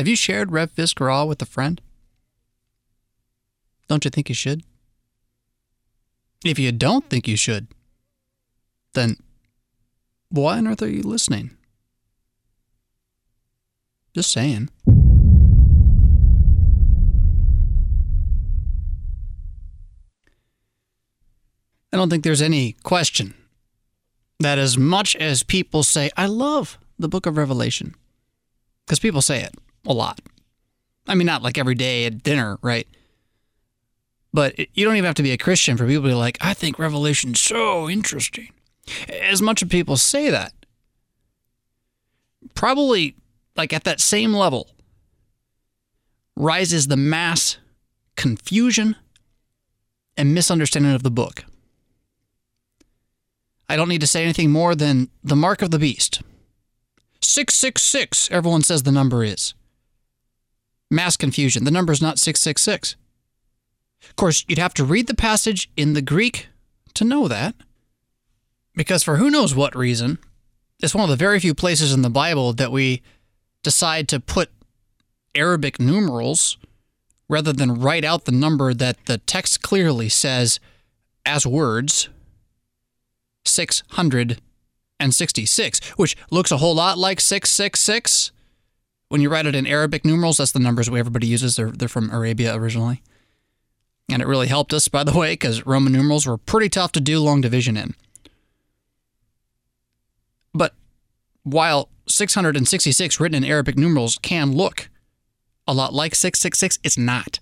Have you shared Rev Fisk Raw with a friend? Don't you think you should? If you don't think you should, then why on earth are you listening? Just saying. I don't think there's any question that as much as people say, I love the book of Revelation, because people say it a lot. I mean, not like every day at dinner, right? But you don't even have to be a Christian for people to be like, I think Revelation's so interesting. As much as people say that, probably like at that same level rises the mass confusion and misunderstanding of the book. I don't need to say anything more than the mark of the beast. 666, everyone says the number is. Mass confusion. The number is not 666. Of course, you'd have to read the passage in the Greek to know that, because for who knows what reason, it's one of the very few places in the Bible that we decide to put Arabic numerals rather than write out the number that the text clearly says as words, 666, which looks a whole lot like 666. When you write it in Arabic numerals, that's the numbers everybody uses. They're from Arabia originally. And it really helped us, by the way, because Roman numerals were pretty tough to do long division in. But while 666 written in Arabic numerals can look a lot like 666, it's not.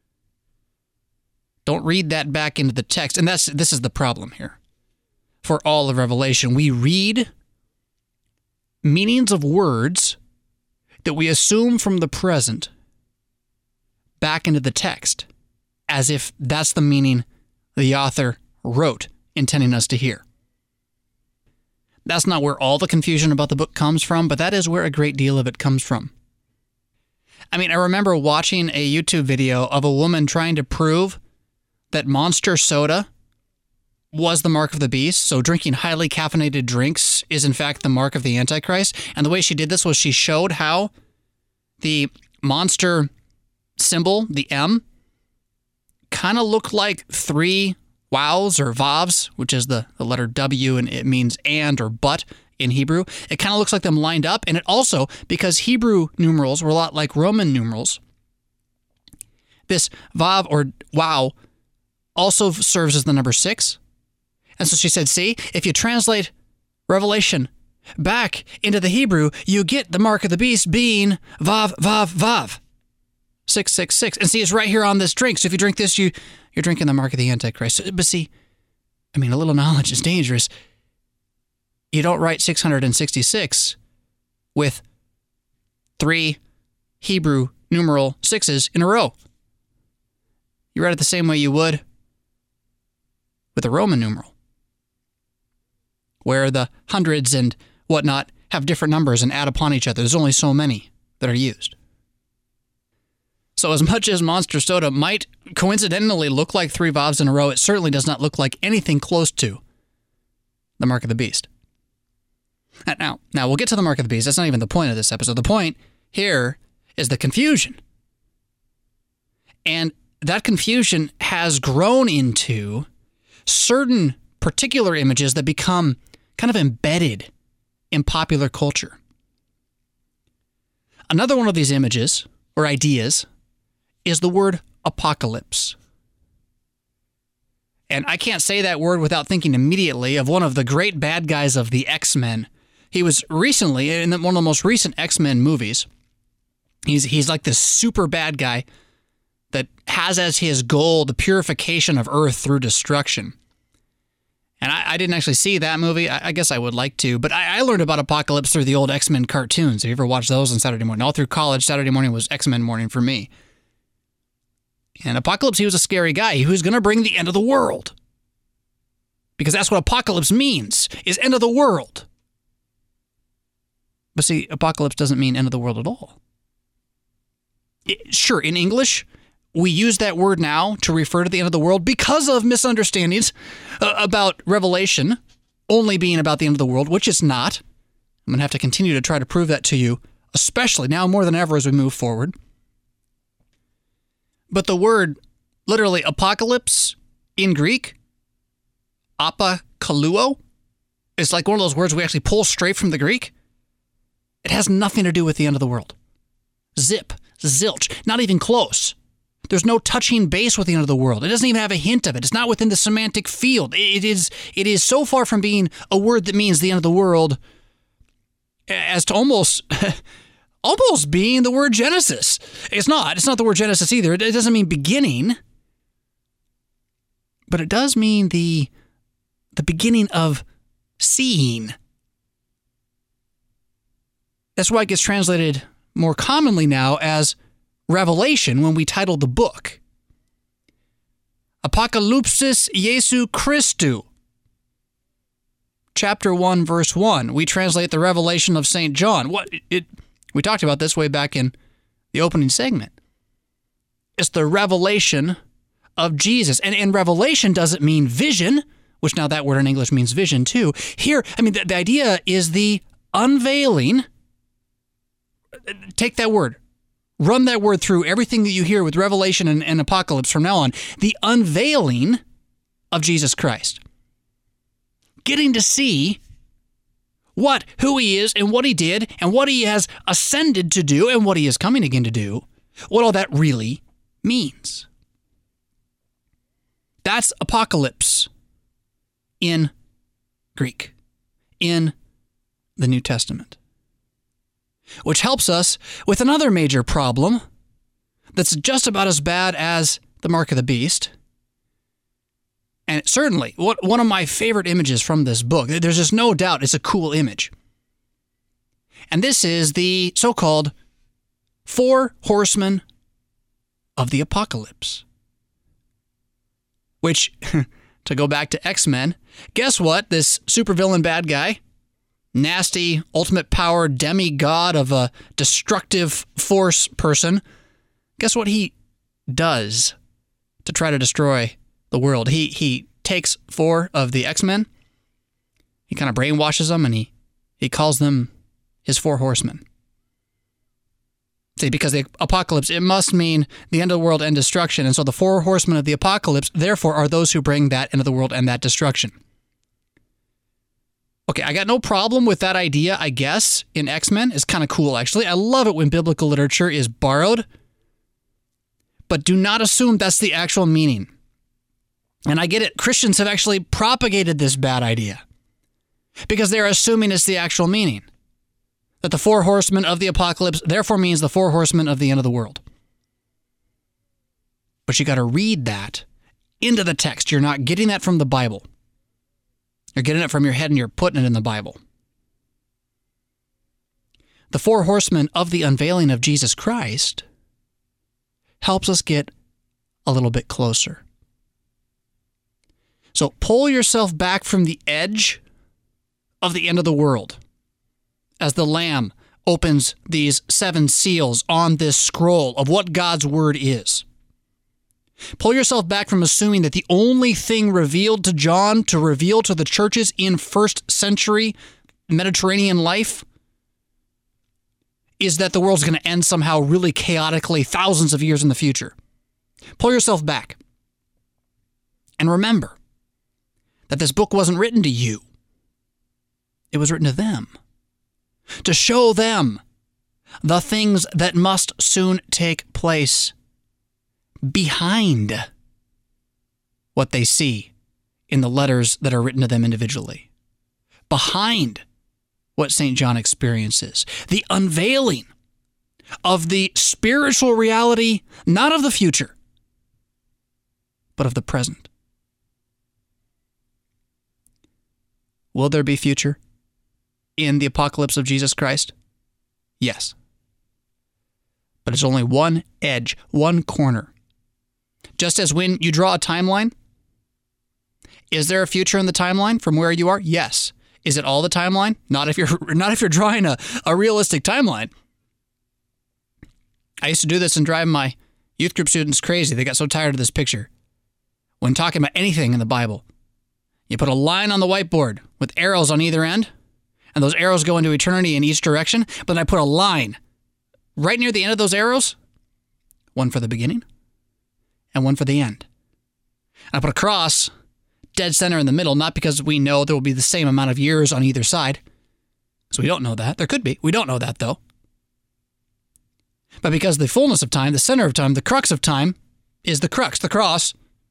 Don't read that back into the text. And this is the problem here. For all of Revelation, we read meanings of words that we assume from the present back into the text, as if that's the meaning the author wrote, intending us to hear. That's not where all the confusion about the book comes from, but that is where a great deal of it comes from. I mean, I remember watching a YouTube video of a woman trying to prove that Monster soda was the mark of the beast, so drinking highly caffeinated drinks is in fact the mark of the Antichrist. And the way she did this was she showed how the Monster symbol, the M, kind of looked like three wows or vavs, which is the letter W, and it means and or but in Hebrew. It kind of looks like them lined up, and it also, because Hebrew numerals were a lot like Roman numerals, this vav or wow also serves as the number 6. And so she said, see, if you translate Revelation back into the Hebrew, you get the mark of the beast being vav, vav, vav. 666. And see, it's right here on this drink. So if you drink this, you're drinking the mark of the Antichrist. But see, I mean, a little knowledge is dangerous. You don't write 666 with 3 Hebrew numeral 6s in a row. You write it the same way you would with a Roman numeral, where the hundreds and whatnot have different numbers and add upon each other. There's only so many that are used. So as much as Monster Soda might coincidentally look like 3 vavs in a row, it certainly does not look like anything close to the mark of the beast. Now we'll get to the mark of the beast. That's not even the point of this episode. The point here is the confusion. And that confusion has grown into certain particular images that become kind of embedded in popular culture. Another one of these images or ideas is the word apocalypse. And I can't say that word without thinking immediately of one of the great bad guys of the X-Men. He was recently in one of the most recent X-Men movies. He's like this super bad guy that has as his goal the purification of Earth through destruction. And I didn't actually see that movie. I guess I would like to. But I learned about Apocalypse through the old X-Men cartoons. Have you ever watched those on Saturday morning? All through college, Saturday morning was X-Men morning for me. And Apocalypse, he was a scary guy. He was going to bring the end of the world. Because that's what apocalypse means, is end of the world. But see, apocalypse doesn't mean end of the world at all. Sure, in English, we use that word now to refer to the end of the world because of misunderstandings about Revelation only being about the end of the world, which it's not. I'm going to have to continue to try to prove that to you especially now more than ever as we move forward. But the word, literally apocalypse in Greek, apokaliuo, is like one of those words we actually pull straight from the Greek. It has nothing to do with the end of the world. Zip, zilch, not even close. There's no touching base with the end of the world. It doesn't even have a hint of it. It's not within the semantic field. It is so far from being a word that means the end of the world as to almost being the word Genesis. It's not the word Genesis either. It doesn't mean beginning, but it does mean the beginning of seeing. That's why it gets translated more commonly now as Revelation when we title the book. Apocalypsis Jesu Christu. Chapter 1, verse 1. We translate the revelation of St. John. We talked about this way back in the opening segment. It's the revelation of Jesus. And revelation doesn't mean vision, which now that word in English means vision too. Here, the idea is the unveiling. Take that word. Run that word through everything that you hear with Revelation and Apocalypse from now on. The unveiling of Jesus Christ. Getting to see who he is and what he did and what he has ascended to do and what he is coming again to do. What all that really means. That's apocalypse in Greek, in the New Testament. Which helps us with another major problem that's just about as bad as the mark of the beast. And certainly, one of my favorite images from this book, there's just no doubt it's a cool image. And this is the so-called 4 horsemen of the apocalypse. Which, to go back to X-Men, guess what? This supervillain bad guy, nasty, ultimate power demigod of a destructive force person. Guess what he does to try to destroy the world? He takes 4 of the X-Men. He kind of brainwashes them and he calls them his 4 horsemen. See, because the apocalypse, it must mean the end of the world and destruction. And so the 4 horsemen of the apocalypse, therefore, are those who bring that end of the world and that destruction. Okay, I got no problem with that idea, I guess, in X-Men. It's kind of cool, actually. I love it when biblical literature is borrowed. But do not assume that's the actual meaning. And I get it. Christians have actually propagated this bad idea because they're assuming it's the actual meaning. That the 4 horsemen of the apocalypse therefore means the 4 horsemen of the end of the world. But you got to read that into the text. You're not getting that from the Bible. You're getting it from your head and you're putting it in the Bible. The 4 horsemen of the unveiling of Jesus Christ helps us get a little bit closer. So pull yourself back from the edge of the end of the world as the Lamb opens these 7 seals on this scroll of what God's word is. Pull yourself back from assuming that the only thing revealed to John to reveal to the churches in first century Mediterranean life is that the world's going to end somehow really chaotically thousands of years in the future. Pull yourself back. And remember that this book wasn't written to you. It was written to them. To show them the things that must soon take place behind what they see in the letters that are written to them individually. Behind what St. John experiences. The unveiling of the spiritual reality, not of the future, but of the present. Will there be future in the apocalypse of Jesus Christ? Yes. But it's only one edge, one corner. Just as when you draw a timeline, is there a future in the timeline from where you are? Yes. Is it all the timeline? Not if you're drawing a realistic timeline. I used to do this and drive my youth group students crazy. They got so tired of this picture. When talking about anything in the Bible, you put a line on the whiteboard with arrows on either end, and those arrows go into eternity in each direction, but then I put a line right near the end of those arrows, one for the beginning and one for the end. And I put a cross dead center in the middle, not because we know there will be the same amount of years on either side. So we don't know that. There could be. We don't know that, though. But because the fullness of time, the center of time, the crux of time is the crux, the cross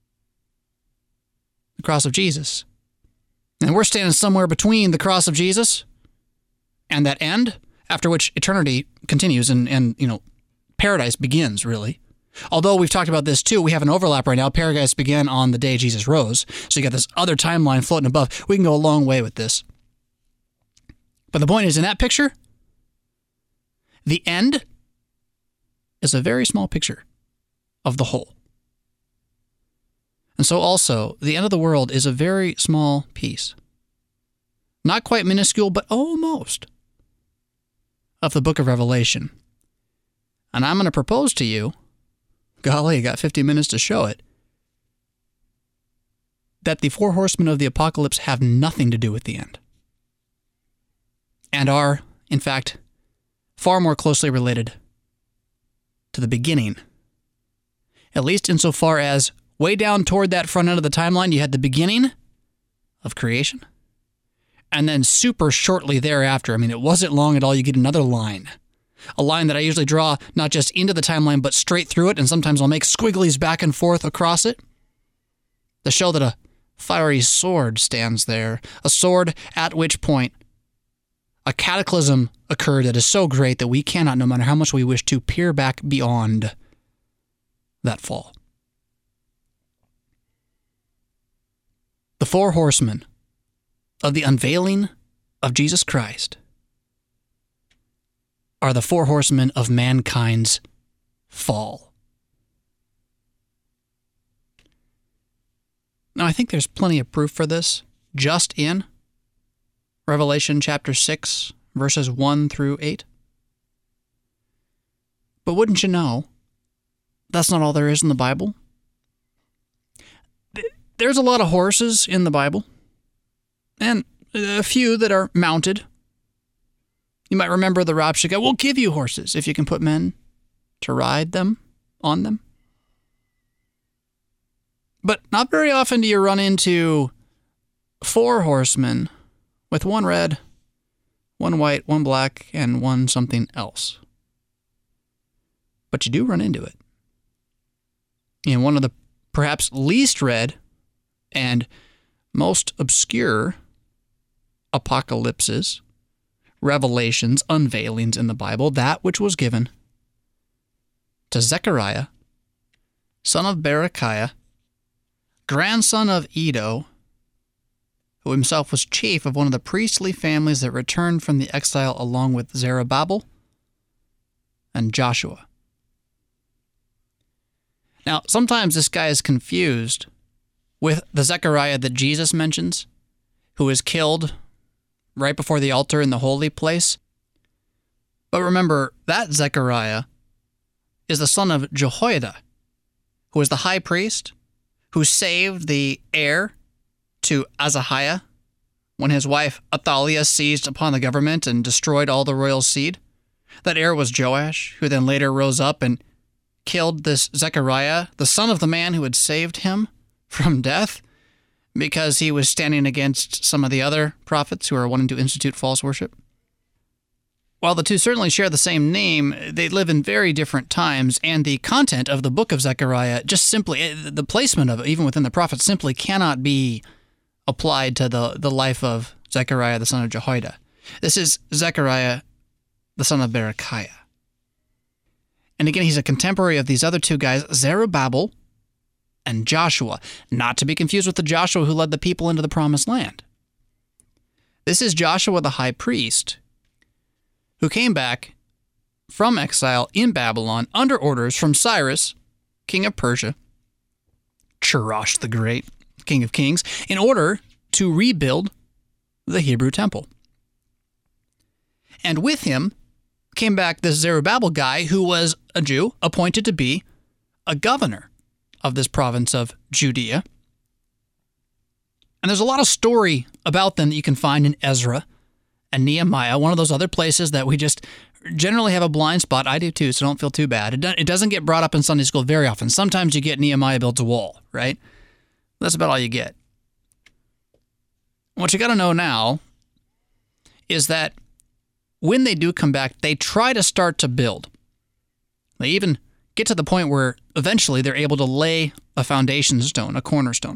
of Jesus. And we're standing somewhere between the cross of Jesus and that end, after which eternity continues and paradise begins, really. Although we've talked about this too, we have an overlap right now. Paradise began on the day Jesus rose. So you got this other timeline floating above. We can go a long way with this. But the point is, in that picture, the end is a very small picture of the whole. And so also, the end of the world is a very small piece. Not quite minuscule, but almost, of the book of Revelation. And I'm going to propose to you, golly, you got 50 minutes to show it, that the four horsemen of the apocalypse have nothing to do with the end. And are, in fact, far more closely related to the beginning. At least insofar as way down toward that front end of the timeline, you had the beginning of creation. And then super shortly thereafter, it wasn't long at all, you get another line. A line that I usually draw not just into the timeline, but straight through it, and sometimes I'll make squigglies back and forth across it to show that a fiery sword stands there, a sword at which point a cataclysm occurred that is so great that we cannot, no matter how much we wish to, peer back beyond that fall. The four horsemen of the unveiling of Jesus Christ are the four horsemen of mankind's fall. Now, I think there's plenty of proof for this just in Revelation chapter 6, verses 1 through 8. But wouldn't you know, that's not all there is in the Bible. There's a lot of horses in the Bible, and a few that are mounted. You might remember the Rav Shega, we'll give you horses if you can put men to ride them, on them. But not very often do you run into four horsemen with one red, one white, one black, and one something else. But you do run into it. In one of the perhaps least read and most obscure apocalypses, revelations, unveilings in the Bible, that which was given to Zechariah, son of Berechiah, grandson of Iddo, who himself was chief of one of the priestly families that returned from the exile along with Zerubbabel and Joshua. Now, sometimes this guy is confused with the Zechariah that Jesus mentions, who is killed right before the altar in the holy place. But remember, that Zechariah is the son of Jehoiada, who was the high priest, who saved the heir to Azahiah when his wife Athaliah seized upon the government and destroyed all the royal seed. That heir was Joash, who then later rose up and killed this Zechariah, the son of the man who had saved him from death, because he was standing against some of the other prophets who are wanting to institute false worship. While the two certainly share the same name, they live in very different times, and the content of the book of Zechariah, just simply, the placement of it, even within the prophets, simply cannot be applied to the life of Zechariah, the son of Jehoiada. This is Zechariah, the son of Berechiah. And again, he's a contemporary of these other two guys, Zerubbabel and Joshua, not to be confused with the Joshua who led the people into the promised land. This is Joshua the high priest, who came back from exile in Babylon under orders from Cyrus, king of Persia, Cherosh the Great, king of kings, in order to rebuild the Hebrew temple. And with him came back this Zerubbabel guy who was a Jew appointed to be a governor of this province of Judea. And there's a lot of story about them that you can find in Ezra and Nehemiah, one of those other places that we just generally have a blind spot. I do too, so don't feel too bad. It doesn't get brought up in Sunday school very often. Sometimes you get Nehemiah builds a wall, right? That's about all you get. What you got to know now is that when they do come back, they try to start to build. They even get to the point where eventually they're able to lay a foundation stone, a cornerstone.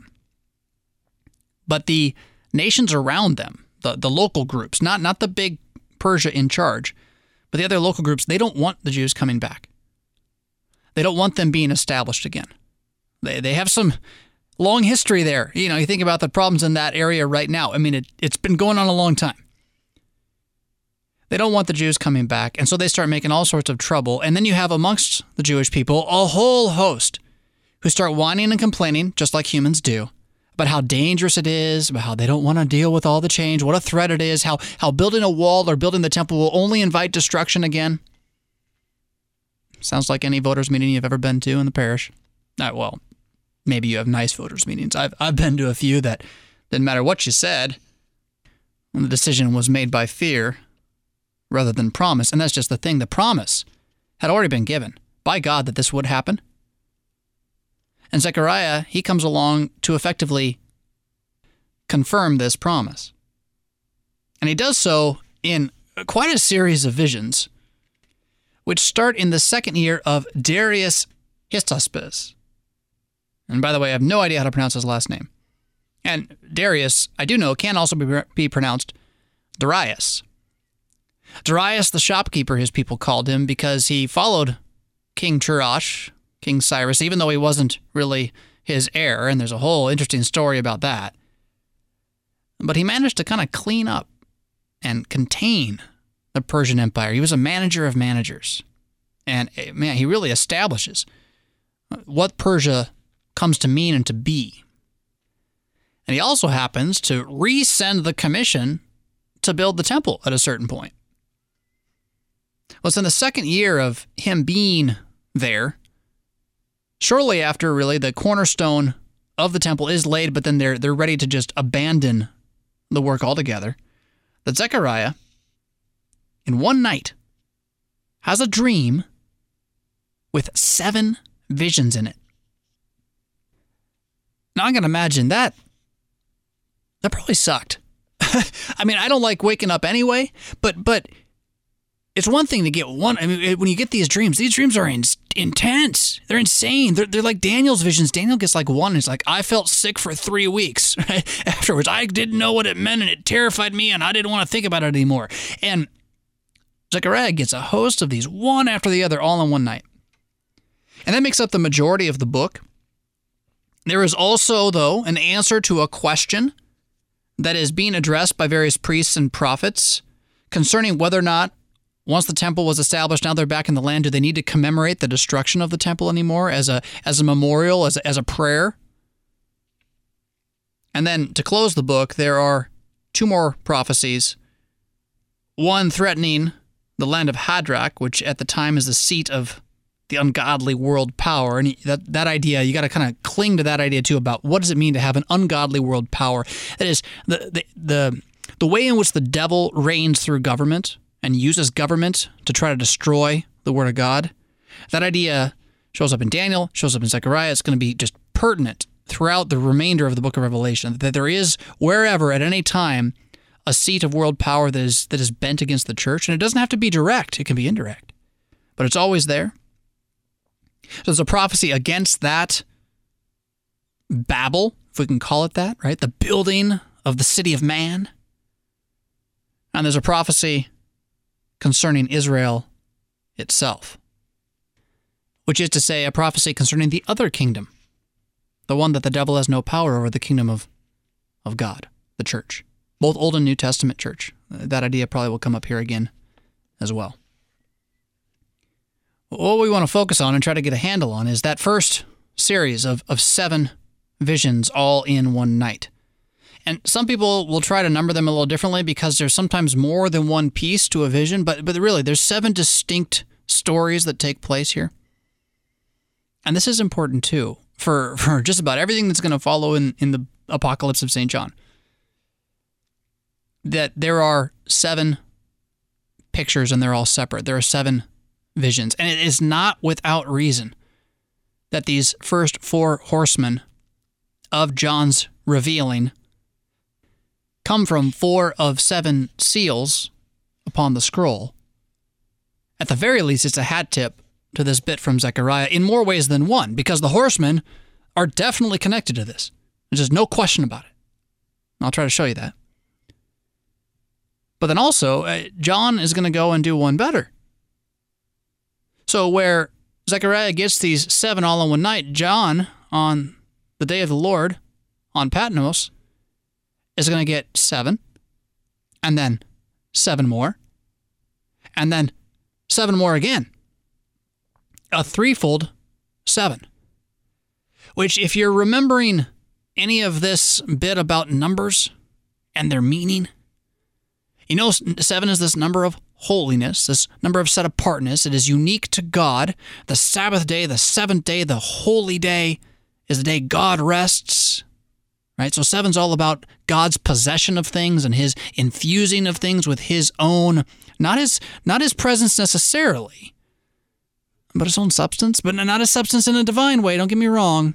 But the nations around them, the local groups, not the big Persia in charge, but the other local groups, they don't want the Jews coming back. They don't want them being established again. They have some long history there. You think about the problems in that area right now. I mean, it's been going on a long time. They don't want the Jews coming back, and so they start making all sorts of trouble. And then you have amongst the Jewish people a whole host who start whining and complaining, just like humans do, about how dangerous it is, about how they don't want to deal with all the change, what a threat it is, how building a wall or building the temple will only invite destruction again. Sounds like any voters' meeting you've ever been to in the parish. Well, maybe you have nice voters' meetings. I've been to a few that didn't matter what you said, and the decision was made by fear rather than promise. And that's just the thing. The promise had already been given by God that this would happen. And Zechariah, he comes along to effectively confirm this promise. And he does so in quite a series of visions, which start in the second year of Darius Hystaspes. And by the way, I have no idea how to pronounce his last name. And Darius, I do know, can also be pronounced Darius. Darius the shopkeeper, his people called him, because he followed King Cheresh, King Cyrus, even though he wasn't really his heir, and there's a whole interesting story about that. But he managed to kind of clean up and contain the Persian Empire. He was a manager of managers. And man, he really establishes what Persia comes to mean and to be. And he also happens to resend the commission to build the temple at a certain point. Well, it's in the second year of him being there, shortly after, really, the cornerstone of the temple is laid, but then they're ready to just abandon the work altogether, that Zechariah, in one night, has a dream with 7 visions in it. Now, I'm going to imagine that probably sucked. I mean, I don't like waking up anyway, but it's one thing to get one. I mean, when you get these dreams are intense. They're insane. They're like Daniel's visions. Daniel gets like one, and he's like, I felt sick for 3 weeks. Right? Afterwards, I didn't know what it meant, and it terrified me, and I didn't want to think about it anymore. And Zechariah gets a host of these, one after the other, all in one night. And that makes up the majority of the book. There is also, though, an answer to a question that is being addressed by various priests and prophets concerning whether or not, once the temple was established, now they're back in the land, do they need to commemorate the destruction of the temple anymore as a memorial, as a prayer? And then to close the book, there are 2 more prophecies. One threatening the land of Hadrach, which at the time is the seat of the ungodly world power. And that idea, you got to kind of cling to that idea too, about what does it mean to have an ungodly world power? That is the way in which the devil reigns through government and uses government to try to destroy the Word of God. That idea shows up in Daniel, shows up in Zechariah. It's going to be just pertinent throughout the remainder of the book of Revelation, that there is, wherever, at any time, a seat of world power that is bent against the church. And it doesn't have to be direct. It can be indirect. But it's always there. So there's a prophecy against that Babel, if we can call it that, right? The building of the city of man. And there's a prophecy concerning Israel itself, which is to say a prophecy concerning the other kingdom, the one that the devil has no power over, the kingdom of God, the church, both Old and New Testament church. That idea probably will come up here again as well. What we want to focus on and try to get a handle on is that first series of 7 visions all in one night. And some people will try to number them a little differently because there's sometimes more than one piece to a vision, but really there's 7 distinct stories that take place here. And this is important too for just about everything that's going to follow in the Apocalypse of St. John. That there are 7 pictures and they're all separate. There are 7 visions. And it is not without reason that these first 4 horsemen of John's revealing come from 4 of 7 seals upon the scroll. At the very least, it's a hat tip to this bit from Zechariah in more ways than one, because the horsemen are definitely connected to this. There's just no question about it. I'll try to show you that. But then also, John is going to go and do one better. So where Zechariah gets these 7 all in one night, John, on the day of the Lord, on Patmos, is going to get 7, and then 7 more, and then 7 more again. A threefold 7. Which, if you're remembering any of this bit about numbers and their meaning, you know 7 is this number of holiness, this number of set-apartness. It is unique to God. The Sabbath day, the 7th day, the holy day is the day God rests. Right? So 7's all about God's possession of things and his infusing of things with his own, not his presence necessarily, but his own substance, but not his substance in a divine way, don't get me wrong.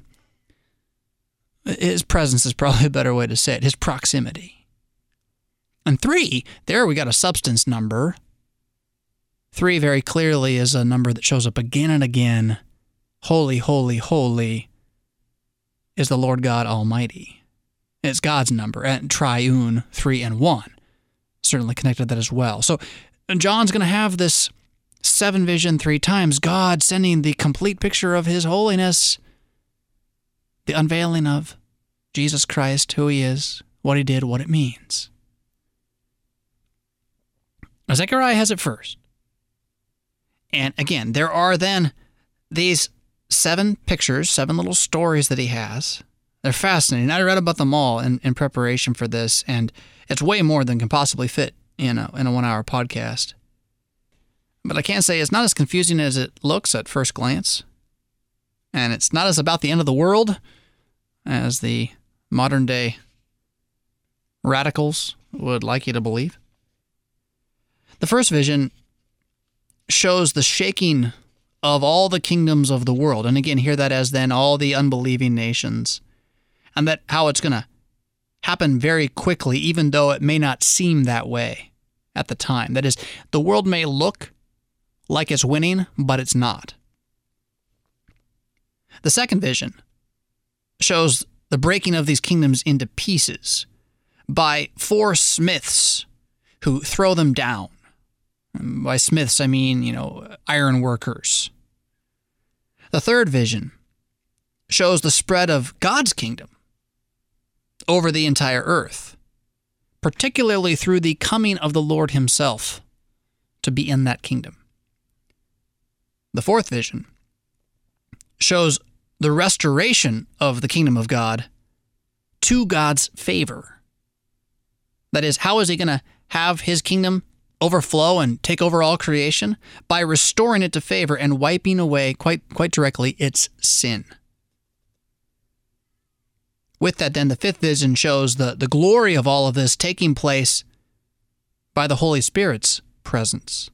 His presence is probably a better way to say it, his proximity. And 3, there we got a substance number. 3 very clearly is a number that shows up again and again. Holy, holy, holy is the Lord God Almighty. It's God's number, and triune, 3 and 1. Certainly connected to that as well. So John's going to have this 7 vision 3 times, God sending the complete picture of his holiness, the unveiling of Jesus Christ, who he is, what he did, what it means. Now, Zechariah has it first. And again, there are then these 7 pictures, 7 little stories that he has. They're fascinating. I read about them all in preparation for this, and it's way more than can possibly fit in a 1-hour podcast. But I can say it's not as confusing as it looks at first glance. And it's not as about the end of the world as the modern-day radicals would like you to believe. The first vision shows the shaking of all the kingdoms of the world. And again, hear that as then all the unbelieving nations. And that how it's going to happen very quickly, even though it may not seem that way at the time. That is, the world may look like it's winning, but it's not. The second vision shows the breaking of these kingdoms into pieces by 4 smiths who throw them down. And by smiths, I mean, iron workers. The third vision shows the spread of God's kingdom over the entire earth, particularly through the coming of the Lord himself to be in that kingdom. The fourth vision shows the restoration of the kingdom of God to God's favor. That is, how is he going to have his kingdom overflow and take over all creation? By restoring it to favor and wiping away, quite directly, its sin. With that, then, the fifth vision shows the glory of all of this taking place by the Holy Spirit's presence.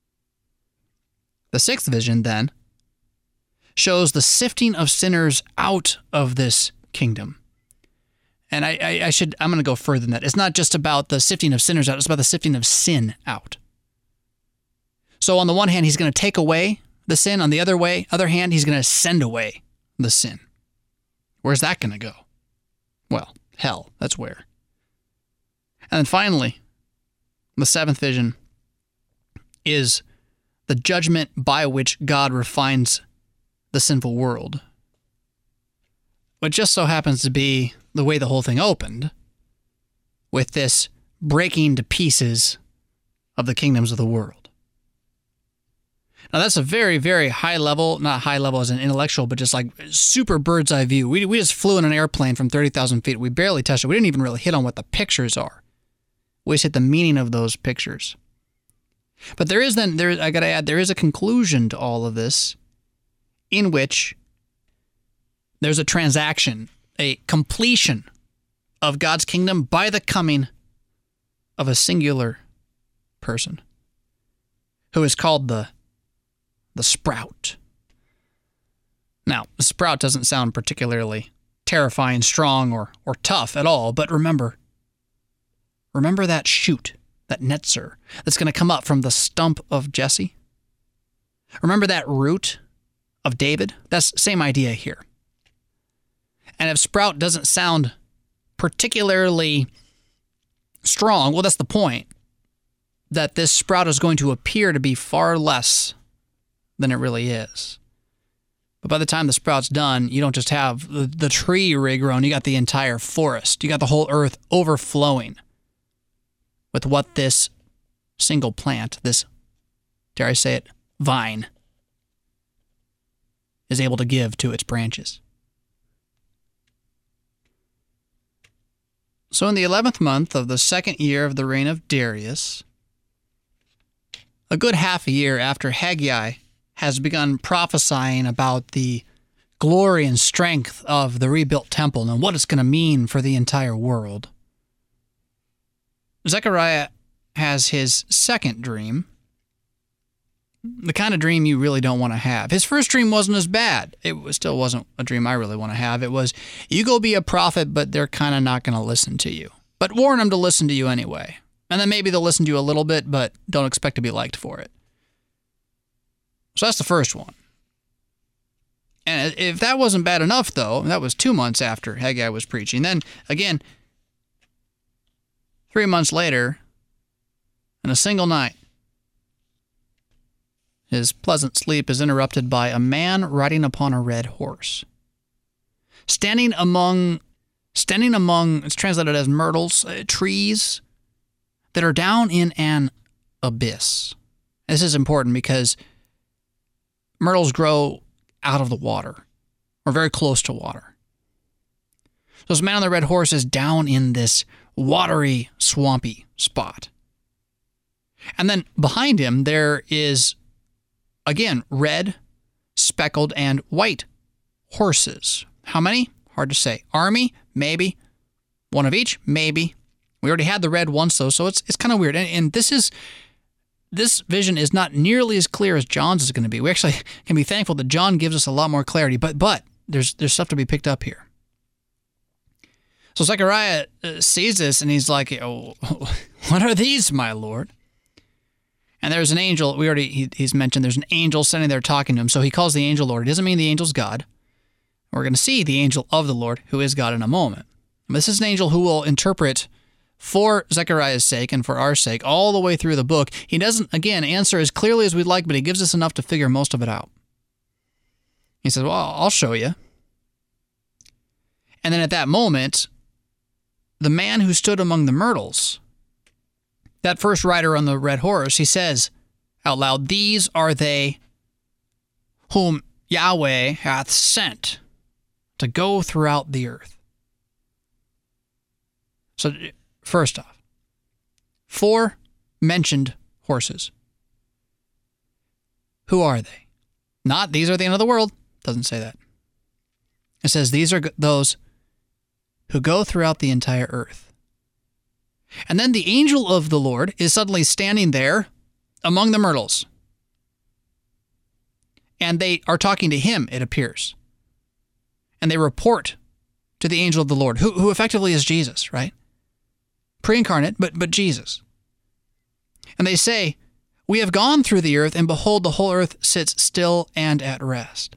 The sixth vision, then, shows the sifting of sinners out of this kingdom. And I'm going to go further than that. It's not just about the sifting of sinners out, it's about the sifting of sin out. So on the one hand, he's going to take away the sin. On the other hand, he's going to send away the sin. Where's that going to go? Well, hell, that's where. And then finally, the seventh vision is the judgment by which God refines the sinful world. But just so happens to be the way the whole thing opened, with this breaking to pieces of the kingdoms of the world. Now that's a very, very high level, not high level as an intellectual, but just like super bird's eye view. We just flew in an airplane from 30,000 feet. We barely touched it. We didn't even really hit on what the pictures are. We just hit the meaning of those pictures. But there is a conclusion to all of this in which there's a transaction, a completion of God's kingdom by the coming of a singular person. who is called the Sprout. Now, the Sprout doesn't sound particularly terrifying, strong, or tough at all, but remember that shoot, that netzer, that's going to come up from the stump of Jesse? Remember that root of David? That's the same idea here. And if Sprout doesn't sound particularly strong, well, that's the point, that this sprout is going to appear to be far less than it really is. But by the time the sprout's done, you don't just have the tree regrown, you got the entire forest. You got the whole earth overflowing with what this single plant, this, dare I say it, vine, is able to give to its branches. So in the 11th month of the second year of the reign of Darius, a good half a year after Haggai has begun prophesying about the glory and strength of the rebuilt temple and what it's going to mean for the entire world, Zechariah has his second dream, the kind of dream you really don't want to have. His first dream wasn't as bad. It still wasn't a dream I really want to have. It was, you go be a prophet, but they're kind of not going to listen to you. But warn them to listen to you anyway. And then maybe they'll listen to you a little bit, but don't expect to be liked for it. So that's the first one. And if that wasn't bad enough, though, that was 2 months after Haggai was preaching. Then, again, 3 months later, in a single night, his pleasant sleep is interrupted by a man riding upon a red horse. Standing among, it's translated as myrtles, trees that are down in an abyss. This is important because myrtles grow out of the water, or very close to water. So this man on the red horse is down in this watery, swampy spot. And then behind him there is, again, red, speckled, and white horses. How many? Hard to say. Army? Maybe. One of each? Maybe. We already had the red once, though, so it's kind of weird. And this vision is not nearly as clear as John's is going to be. We actually can be thankful that John gives us a lot more clarity, but there's stuff to be picked up here. So Zechariah sees this, and he's like, "Oh, what are these, my Lord?" And there's an angel. He's mentioned there's an angel standing there talking to him. So he calls the angel Lord. It doesn't mean the angel's God. We're going to see the angel of the Lord, who is God, in a moment. And this is an angel who will interpret for Zechariah's sake and for our sake all the way through the book. He doesn't, again, answer as clearly as we'd like, but he gives us enough to figure most of it out. He says, well, I'll show you. And then at that moment, the man who stood among the myrtles, that first rider on the red horse, he says out loud, "These are they whom Yahweh hath sent to go throughout the earth." So, first off, 4 mentioned horses. Who are they? Not, these are the end of the world. Doesn't say that. It says, these are those who go throughout the entire earth. And then the angel of the Lord is suddenly standing there among the myrtles. And they are talking to him, it appears. And they report to the angel of the Lord, who effectively is Jesus, right? Pre-incarnate, but Jesus. And they say, "We have gone through the earth, and behold, the whole earth sits still and at rest."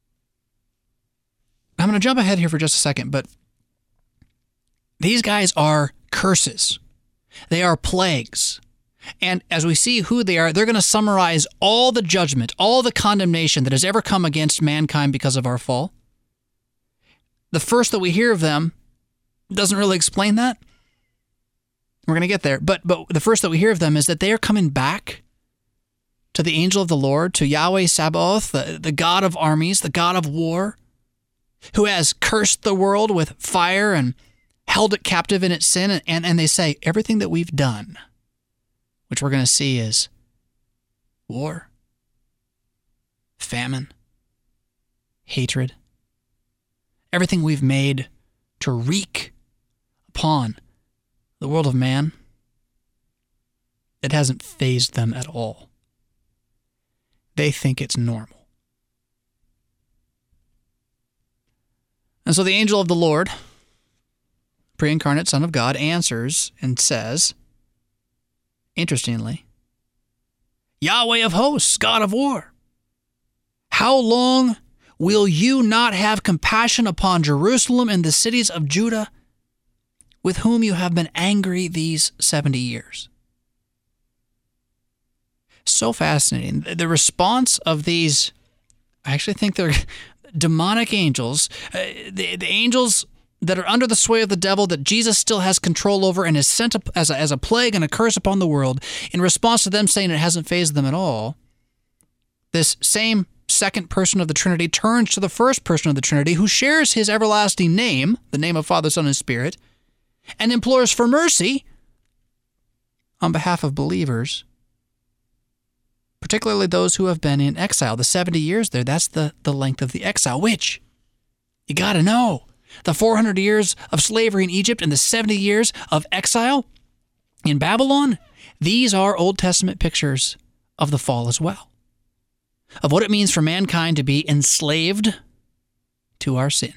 I'm going to jump ahead here for just a second, but these guys are curses. They are plagues. And as we see who they are, they're going to summarize all the judgment, all the condemnation that has ever come against mankind because of our fall. The first that we hear of them doesn't really explain that. We're going to get there. But the first that we hear of them is that they are coming back to the angel of the Lord, to Yahweh Sabaoth, the God of armies, the God of war, who has cursed the world with fire and held it captive in its sin. And they say, everything that we've done, which we're going to see is war, famine, hatred, everything we've made to wreak upon the world of man, it hasn't fazed them at all. They think it's normal. And so the angel of the Lord, pre-incarnate Son of God, answers and says, interestingly, Yahweh of hosts, God of war, how long will you not have compassion upon Jerusalem and the cities of Judah, with whom you have been angry these 70 years? So fascinating. The response of these, I actually think they're demonic angels, the angels that are under the sway of the devil that Jesus still has control over and is sent as a plague and a curse upon the world, in response to them saying it hasn't fazed them at all, this same second person of the Trinity turns to the first person of the Trinity who shares his everlasting name, the name of Father, Son, and Spirit, and implores for mercy on behalf of believers, particularly those who have been in exile. The 70 years there, that's the length of the exile, which, you got to know, the 400 years of slavery in Egypt and the 70 years of exile in Babylon, these are Old Testament pictures of the fall as well, of what it means for mankind to be enslaved to our sin.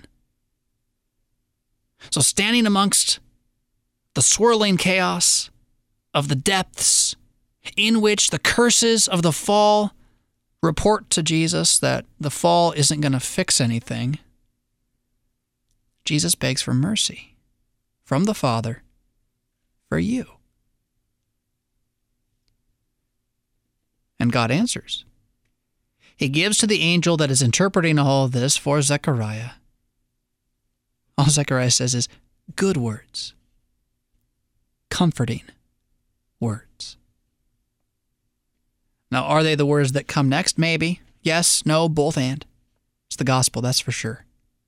So standing amongst the swirling chaos of the depths in which the curses of the fall report to Jesus that the fall isn't going to fix anything, Jesus begs for mercy from the Father for you. And God answers. He gives to the angel that is interpreting all this for Zechariah. All Zechariah says is good words, comforting words. Now, are they the words that come next? Maybe. Yes, no, both and. It's the gospel, that's for sure.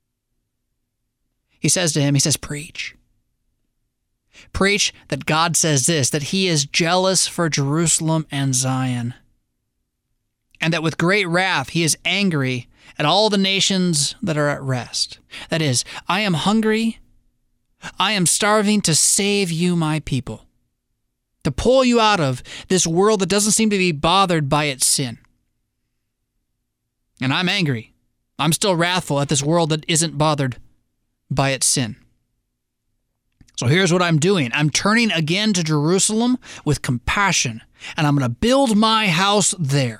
He says to him, he says, preach. Preach that God says this, that he is jealous for Jerusalem and Zion, and that with great wrath he is angry at all the nations that are at rest. That is, I am hungry, I am starving to save you, my people, to pull you out of this world that doesn't seem to be bothered by its sin. And I'm angry. I'm still wrathful at this world that isn't bothered by its sin. So here's what I'm doing. I'm turning again to Jerusalem with compassion, and I'm going to build my house there.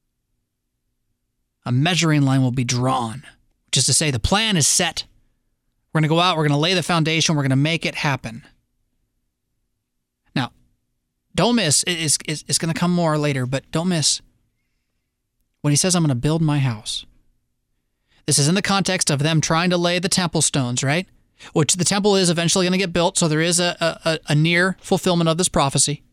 A measuring line will be drawn, which is to say the plan is set. We're going to go out, we're going to lay the foundation, we're going to make it happen. Now, don't miss, it's going to come more later, but don't miss when he says I'm going to build my house. This is in the context of them trying to lay the temple stones, right? Which the temple is eventually going to get built, so there is a near fulfillment of this prophecy.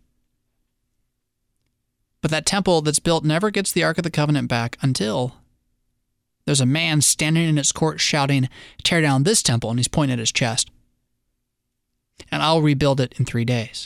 But that temple that's built never gets the Ark of the Covenant back until there's a man standing in its court shouting, tear down this temple, and he's pointing at his chest. And I'll rebuild it in 3 days.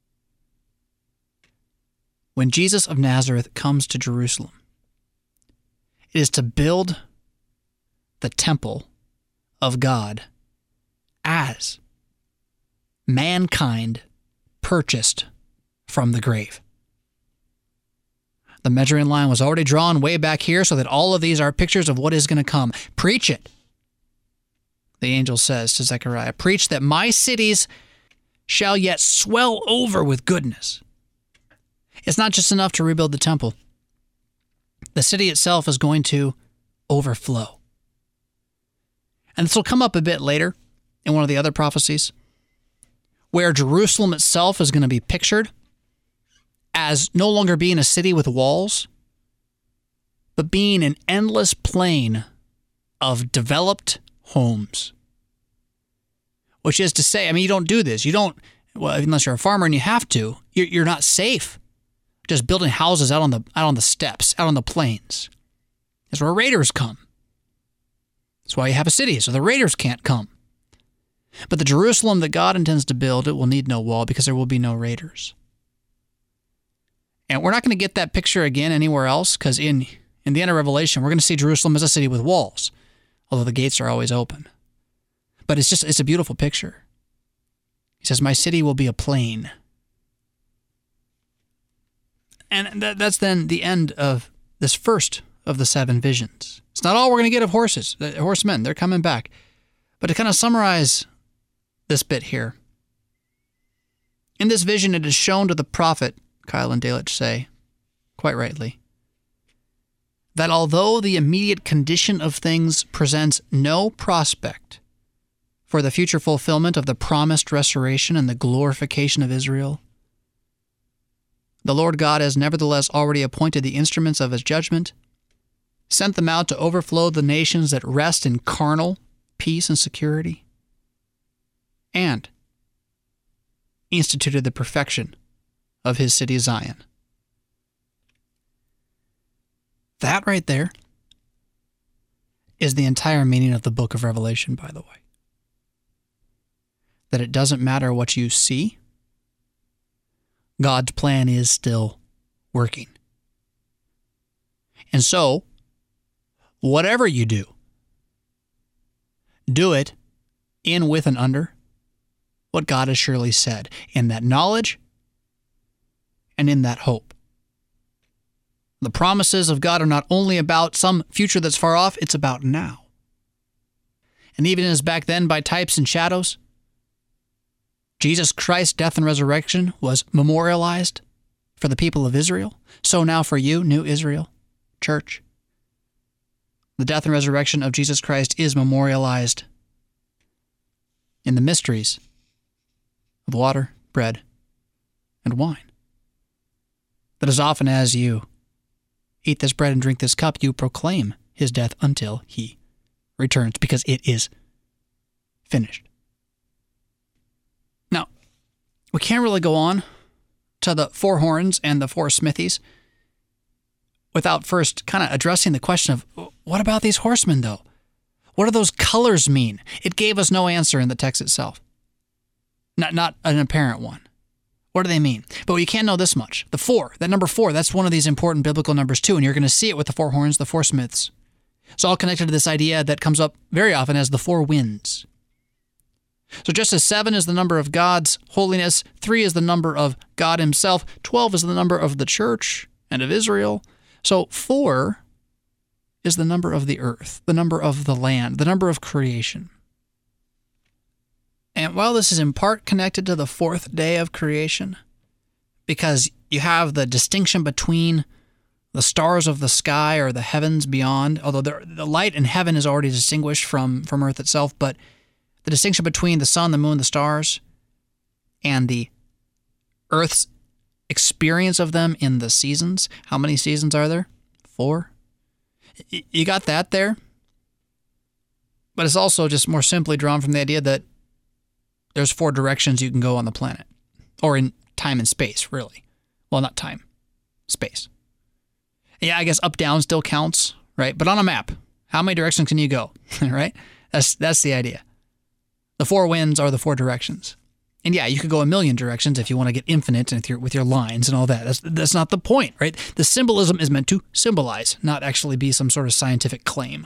When Jesus of Nazareth comes to Jerusalem, it is to build the temple of God as mankind purchased from the grave. The measuring line was already drawn way back here so that all of these are pictures of what is going to come. Preach it, the angel says to Zechariah. Preach that my cities shall yet swell over with goodness. It's not just enough to rebuild the temple. The city itself is going to overflow. And this will come up a bit later in one of the other prophecies, where Jerusalem itself is going to be pictured as no longer being a city with walls, but being an endless plain of developed homes. Which is to say, I mean, you don't do this. You don't, well, unless you're a farmer and you have to, you're not safe just building houses out on the steppes, out on the plains. That's where raiders come. That's why you have a city, so the raiders can't come. But the Jerusalem that God intends to build, it will need no wall because there will be no raiders. And we're not going to get that picture again anywhere else because in the end of Revelation, we're going to see Jerusalem as a city with walls, although the gates are always open. But it's a beautiful picture. He says, my city will be a plain. And that's then the end of this first of the 7 visions. It's not all we're going to get of horsemen. They're coming back. But to kind of summarize this bit here, in this vision it is shown to the prophet, Keil and Delitzsch say, quite rightly, that although the immediate condition of things presents no prospect for the future fulfillment of the promised restoration and the glorification of Israel, the Lord God has nevertheless already appointed the instruments of his judgment, sent them out to overflow the nations that rest in carnal peace and security, and instituted the perfection of his city Zion. That right there is the entire meaning of the book of Revelation, by the way. That it doesn't matter what you see, God's plan is still working. And so, whatever you do it in, with, and under what God has surely said, in that knowledge and in that hope. The promises of God are not only about some future that's far off, it's about now. And even as back then by types and shadows, Jesus Christ's death and resurrection was memorialized for the people of Israel, so now for you, New Israel, church. The death and resurrection of Jesus Christ is memorialized in the mysteries of water, bread, and wine. That as often as you eat this bread and drink this cup, you proclaim his death until he returns, because it is finished. Now, we can't really go on to the 4 horns and the 4 smithies without first kind of addressing the question of, what about these horsemen, though? What do those colors mean? It gave us no answer in the text itself. Not an apparent one. What do they mean? But you can know this much. The 4, that number 4, that's one of these important biblical numbers too, and you're going to see it with the 4 horns, the 4 smiths. It's all connected to this idea that comes up very often as the 4 winds. So just as 7 is the number of God's holiness, 3 is the number of God himself, 12 is the number of the church and of Israel, so 4 is the number of the earth, the number of the land, the number of creation. And while this is in part connected to the 4th day of creation, because you have the distinction between the stars of the sky or the heavens beyond, although the light in heaven is already distinguished from earth itself, but the distinction between the sun, the moon, the stars, and the earth's experience of them in the seasons. How many seasons are there? 4. You got that there? But it's also just more simply drawn from the idea that there's 4 directions you can go on the planet. Or in time and space, really. Well, not time. Space. Yeah, I guess up, down still counts, right? But on a map, how many directions can you go, right? That's the idea. The 4 winds are the 4 directions. And yeah, you could go a million directions if you want to get infinite and with your lines and all that. That's not the point, right? The symbolism is meant to symbolize, not actually be some sort of scientific claim.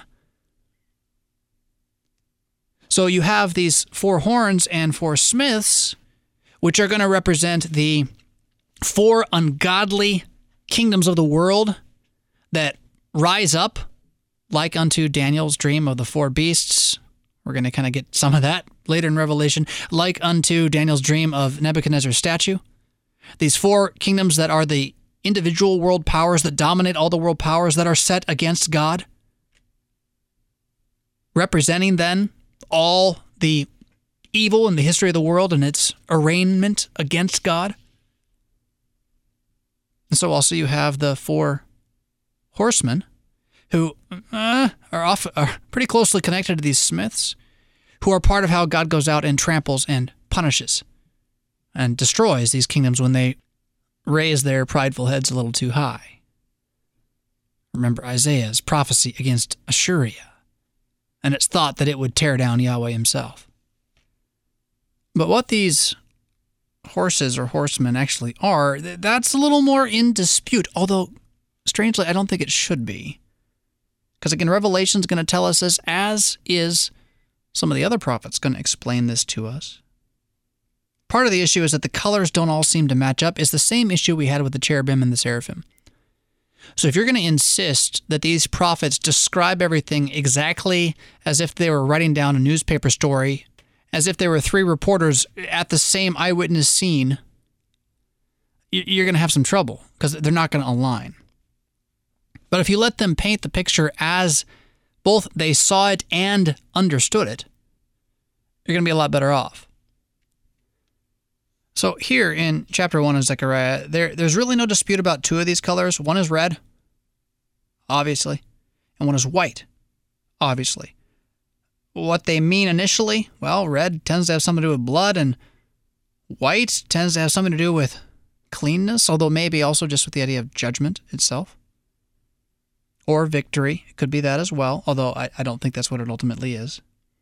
So you have these 4 horns and 4 smiths, which are going to represent the 4 ungodly kingdoms of the world that rise up, like unto Daniel's dream of the 4 beasts. We're going to kind of get some of that later in Revelation, like unto Daniel's dream of Nebuchadnezzar's statue. These 4 kingdoms that are the individual world powers that dominate all the world powers that are set against God, representing then all the evil in the history of the world and its arraignment against God. And so also you have the 4 horsemen who are pretty closely connected to these smiths, who are part of how God goes out and tramples and punishes and destroys these kingdoms when they raise their prideful heads a little too high. Remember Isaiah's prophecy against Assyria, and it's thought that it would tear down Yahweh himself. But what these horses or horsemen actually are, that's a little more in dispute, although, strangely, I don't think it should be. Because again, Revelation's going to tell us this, as is some of the other prophets going to explain this to us. Part of the issue is that the colors don't all seem to match up. It's the same issue we had with the cherubim and the seraphim. So if you're going to insist that these prophets describe everything exactly as if they were writing down a newspaper story, as if there were 3 reporters at the same eyewitness scene, you're going to have some trouble because they're not going to align. But if you let them paint the picture as both they saw it and understood it, you're going to be a lot better off. So here in chapter 1 of Zechariah, there's really no dispute about 2 of these colors. One is red, obviously, and one is white, obviously. What they mean initially, well, red tends to have something to do with blood, and white tends to have something to do with cleanness, although maybe also just with the idea of judgment itself. Or victory. It could be that as well, although I don't think that's what it ultimately is.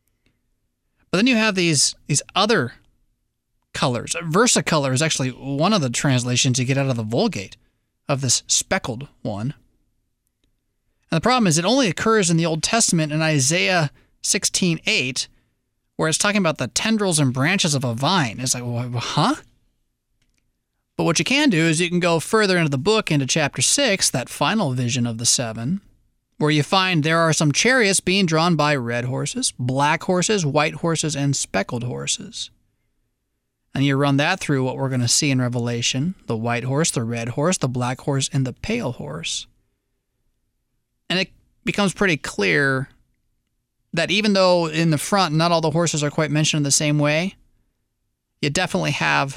But then you have these other colors. Versicolor is actually one of the translations you get out of the Vulgate of this speckled one. And the problem is it only occurs in the Old Testament in Isaiah 16:8, where it's talking about the tendrils and branches of a vine. It's like, well, huh? But what you can do is you can go further into the book, into chapter 6, that final vision of the 7, where you find there are some chariots being drawn by red horses, black horses, white horses, and speckled horses. And you run that through what we're going to see in Revelation, the white horse, the red horse, the black horse, and the pale horse. And it becomes pretty clear that even though in the front not all the horses are quite mentioned in the same way, you definitely have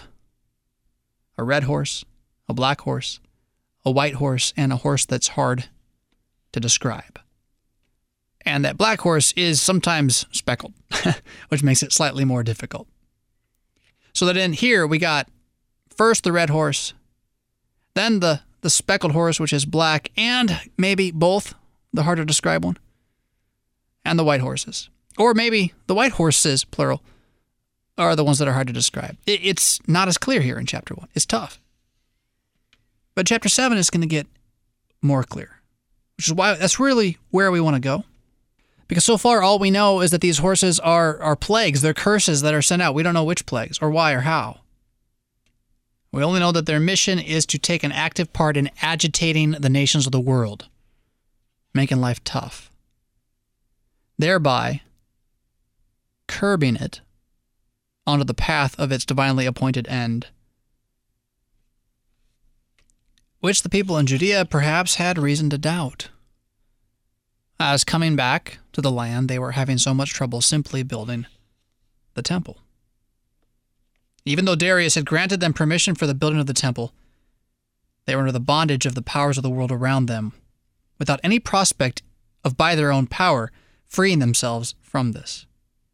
a red horse, a black horse, a white horse, and a horse that's hard to describe. And that black horse is sometimes speckled, which makes it slightly more difficult. So that in here we got first the red horse, then the speckled horse, which is black, and maybe both, the hard to describe one, and the white horses. Or maybe the white horses, plural, are the ones that are hard to describe. It's not as clear here in chapter 1. It's tough. But chapter 7 is going to get more clear, which is why that's really where we want to go. Because so far, all we know is that these horses are plagues. They're curses that are sent out. We don't know which plagues or why or how. We only know that their mission is to take an active part in agitating the nations of the world, making life tough, thereby curbing it onto the path of its divinely appointed end, which the people in Judea perhaps had reason to doubt. As coming back to the land, they were having so much trouble simply building the temple. Even though Darius had granted them permission for the building of the temple, they were under the bondage of the powers of the world around them, without any prospect of by their own power freeing themselves from this.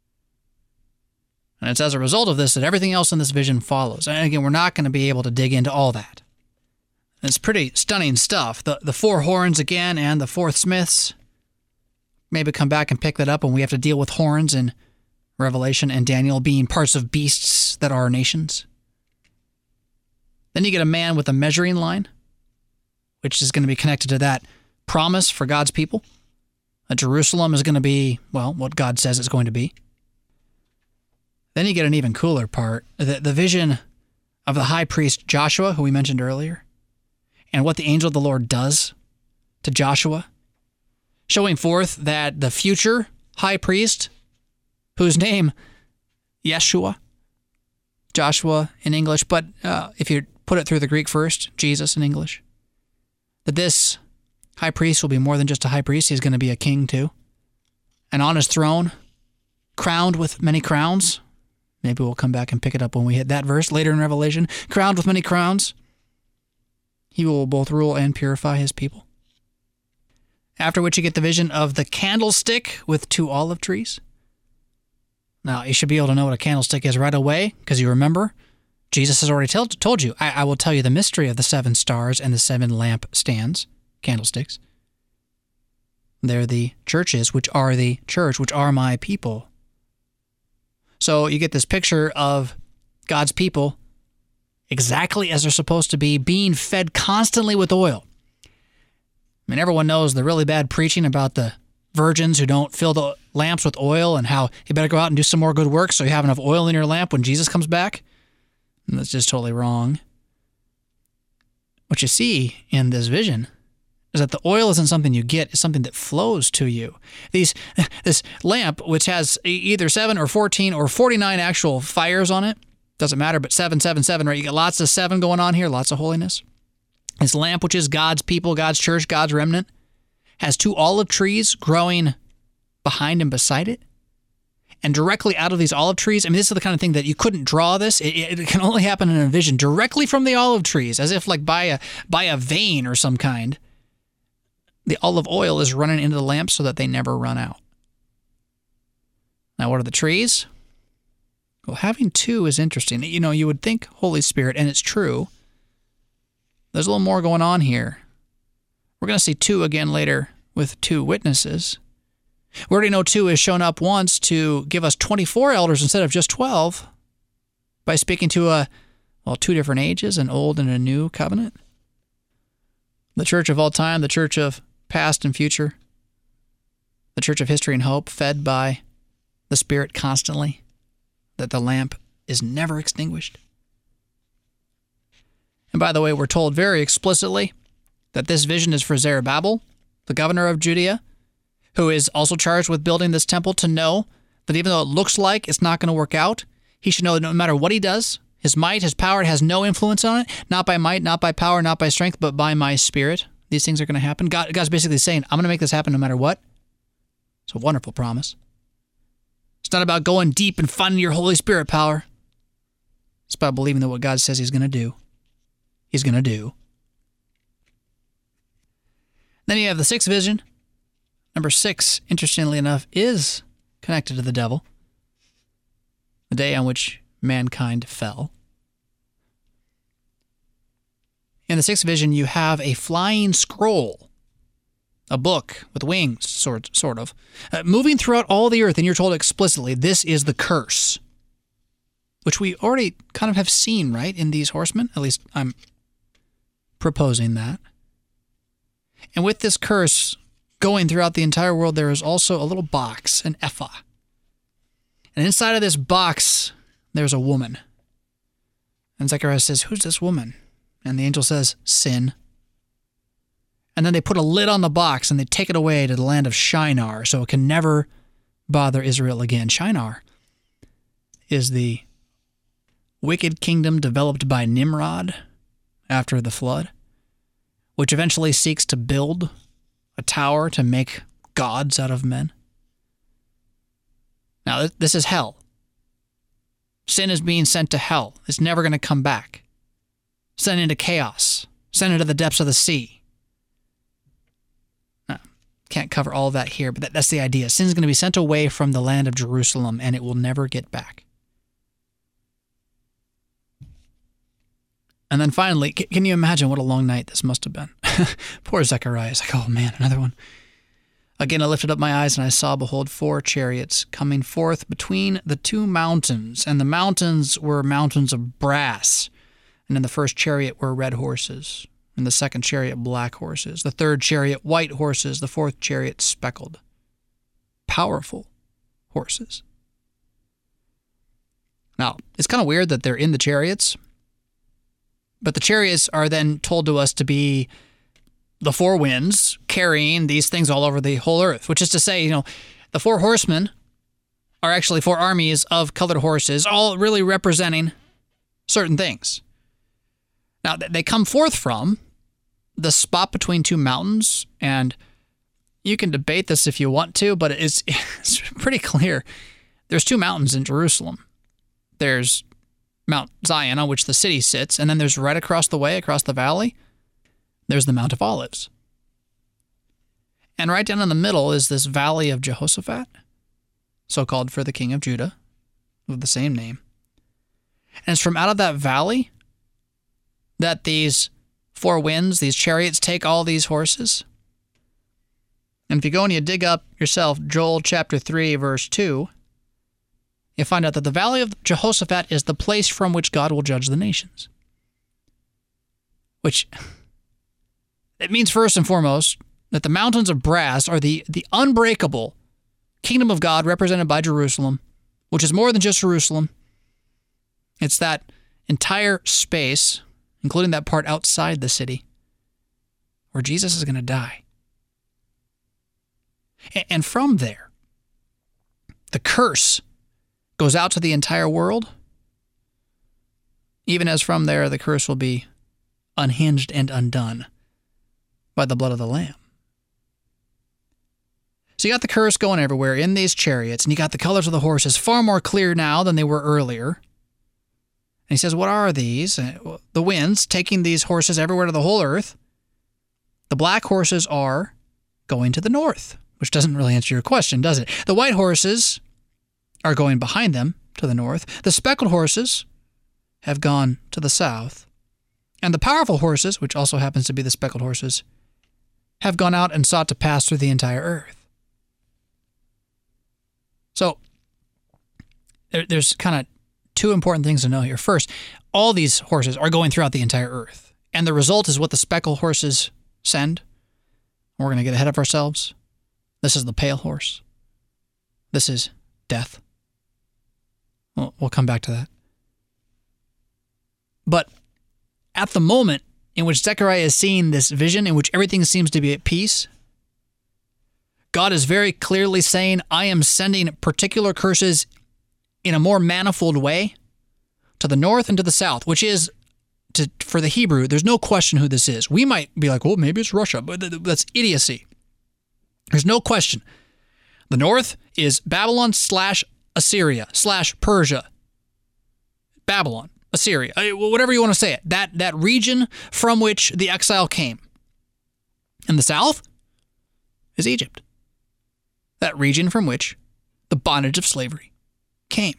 And it's as a result of this that everything else in this vision follows. And again, we're not going to be able to dig into all that. It's pretty stunning stuff. The 4 horns again and the 4 smiths. Maybe come back and pick that up when we have to deal with horns in Revelation and Daniel being parts of beasts that are nations. Then you get a man with a measuring line, which is going to be connected to that promise for God's people. That Jerusalem is going to be, well, what God says it's going to be. Then you get an even cooler part, the vision of the high priest Joshua, who we mentioned earlier, and what the angel of the Lord does to Joshua, showing forth that the future high priest, whose name, Yeshua, Joshua in English, but if you put it through the Greek first, Jesus in English, that this high priest will be more than just a high priest. He's going to be a king too. And on his throne, crowned with many crowns. Maybe we'll come back and pick it up when we hit that verse later in Revelation. Crowned with many crowns. He will both rule and purify his people. After which you get the vision of the candlestick with 2 olive trees. Now, you should be able to know what a candlestick is right away, because you remember, Jesus has already told you, I will tell you the mystery of the 7 stars and the 7 lampstands, candlesticks. They're the churches, which are the church, which are my people. So you get this picture of God's people exactly as they're supposed to be, being fed constantly with oil. I mean, everyone knows the really bad preaching about the virgins who don't fill the lamps with oil and how you better go out and do some more good work so you have enough oil in your lamp when Jesus comes back. That's just totally wrong. What you see in this vision is that the oil isn't something you get, it's something that flows to you. This lamp, which has either 7 or 14 or 49 actual fires on it, doesn't matter, but 777, right? You get lots of 7 going on here, lots of holiness. This lamp, which is God's people, God's church, God's remnant, has 2 olive trees growing behind and beside it. And directly out of these olive trees, I mean, this is the kind of thing that you couldn't draw this. It can only happen in a vision directly from the olive trees, as if like by a vein or some kind. The olive oil is running into the lamps so that they never run out. Now, what are the trees? Well, having 2 is interesting. You know, you would think Holy Spirit, and it's true. There's a little more going on here. We're going to see 2 again later with 2 witnesses. We already know 2 has shown up once to give us 24 elders instead of just 12 by speaking to 2 different ages, an old and a new covenant. The church of all time, the church of past and future, the church of history and hope, fed by the Spirit constantly, that the lamp is never extinguished. And by the way, we're told very explicitly that this vision is for Zerubbabel, the governor of Judea, who is also charged with building this temple, to know that even though it looks like it's not going to work out, he should know that no matter what he does, his might, his power, it has no influence on it, not by might, not by power, not by strength, but by my Spirit. These things are going to happen. God's basically saying, I'm going to make this happen no matter what. It's a wonderful promise. It's not about going deep and finding your Holy Spirit power. It's about believing that what God says he's going to do, he's going to do. Then you have the 6th vision. Number 6, interestingly enough, is connected to the devil. The day on which mankind fell. In the 6th vision, you have a flying scroll, a book with wings, sort of, moving throughout all the earth, and you're told explicitly, this is the curse, which we already kind of have seen, right, in these horsemen? At least I'm proposing that. And with this curse going throughout the entire world, there is also a little box, an ephah. And inside of this box, there's a woman. And Zechariah says, who's this woman? And the angel says, sin. And then they put a lid on the box and they take it away to the land of Shinar so it can never bother Israel again. Shinar is the wicked kingdom developed by Nimrod after the flood, which eventually seeks to build a tower to make gods out of men. Now, this is hell. Sin is being sent to hell. It's never going to come back. Sent into chaos. Sent into the depths of the sea. Now, can't cover all of that here, but that's the idea. Sin is going to be sent away from the land of Jerusalem, and it will never get back. And then finally, can you imagine what a long night this must have been? Poor Zechariah is like, oh man, another one. Again, I lifted up my eyes, and I saw, behold, 4 chariots coming forth between the 2 mountains. And the mountains were mountains of brass. And in the first chariot were red horses. In the second chariot, black horses. The third chariot, white horses. The fourth chariot, speckled. Powerful horses. Now, it's kind of weird that they're in the chariots. But the chariots are then told to us to be the 4 winds carrying these things all over the whole earth, which is to say, the 4 horsemen are actually 4 armies of colored horses, all really representing certain things. Now, they come forth from the spot between 2 mountains, and you can debate this if you want to, but it's pretty clear. There's 2 mountains in Jerusalem. There's Mount Zion, on which the city sits, and then there's right across the way, across the valley, there's the Mount of Olives. And right down in the middle is this valley of Jehoshaphat, so-called for the king of Judah, with the same name. And it's from out of that valley that these 4 winds, these chariots, take all these horses. And if you go and you dig up yourself Joel chapter 3, verse 2, you'll find out that the valley of Jehoshaphat is the place from which God will judge the nations. Which, it means first and foremost that the mountains of brass are the unbreakable kingdom of God represented by Jerusalem, which is more than just Jerusalem. It's that entire space, including that part outside the city, where Jesus is going to die. And from there, the curse goes out to the entire world, even as from there the curse will be unhinged and undone by the blood of the Lamb. So you got the curse going everywhere in these chariots, and you got the colors of the horses far more clear now than they were earlier. And he says, what are these? The winds taking these horses everywhere to the whole earth. The black horses are going to the north, which doesn't really answer your question, does it? The white horses are going behind them to the north. The speckled horses have gone to the south. And the powerful horses, which also happens to be the speckled horses, have gone out and sought to pass through the entire earth. So there's kind of two important things to know here. First, all these horses are going throughout the entire earth. And the result is what the speckled horses send. We're going to get ahead of ourselves. This is the pale horse. This is death. We'll come back to that. But at the moment in which Zechariah is seeing this vision, in which everything seems to be at peace, God is very clearly saying, I am sending particular curses in a more manifold way to the north and to the south, which is, for the Hebrew, there's no question who this is. We might be like, well, maybe it's Russia, but that's idiocy. There's no question. The north is Babylon / Assyria / Persia. Babylon, Assyria, whatever you want to say it. That region from which the exile came. And the south is Egypt. That region from which the bondage of slavery came.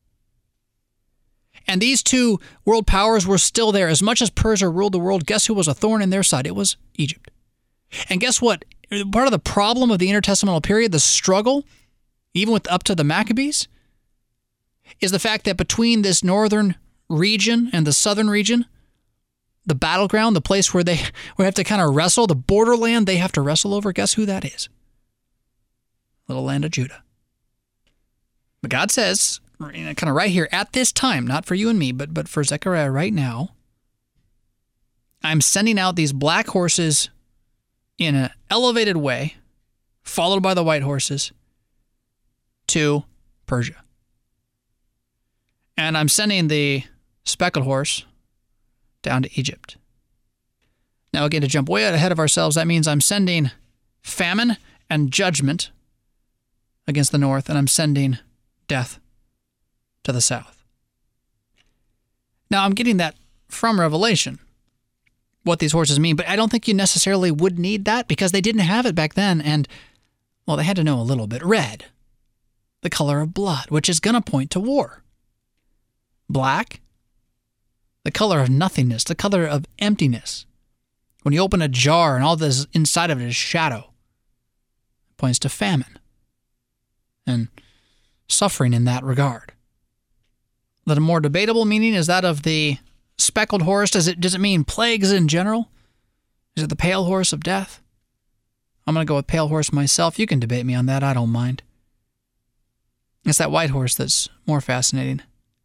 And these two world powers were still there. As much as Persia ruled the world, guess who was a thorn in their side? It was Egypt. And guess what? Part of the problem of the intertestamental period, the struggle, even with up to the Maccabees, is the fact that between this northern region and the southern region, the battleground, the place where they have to kind of wrestle, the borderland they have to wrestle over, guess who that is? Little land of Judah. But God says, kind of right here at this time, not for you and me, but for Zechariah right now, I'm sending out these black horses in an elevated way, followed by the white horses, to Persia. And I'm sending the speckled horse down to Egypt. Now, again, to jump way ahead of ourselves, that means I'm sending famine and judgment against the north, and I'm sending death to the south. Now, I'm getting that from Revelation, what these horses mean, but I don't think you necessarily would need that because they didn't have it back then, and, well, they had to know a little bit. Red, the color of blood, which is going to point to war. Black, the color of nothingness, the color of emptiness. When you open a jar and all this inside of it is shadow, it points to famine and suffering in that regard. The more debatable meaning is that of the speckled horse. Does it mean plagues in general? Is it the pale horse of death? I'm going to go with pale horse myself. You can debate me on that. I don't mind. It's that white horse that's more fascinating.